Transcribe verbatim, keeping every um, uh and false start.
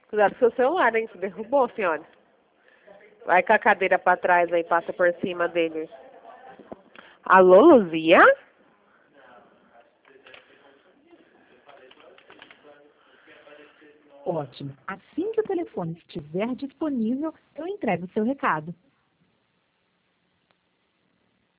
Cuidado com o seu celular, hein? Você derrubou, senhora. Vai com a cadeira pra trás aí, passa por cima dele. Alô, Luzia? Ótimo. Assim que o telefone estiver disponível, eu entrego o seu recado.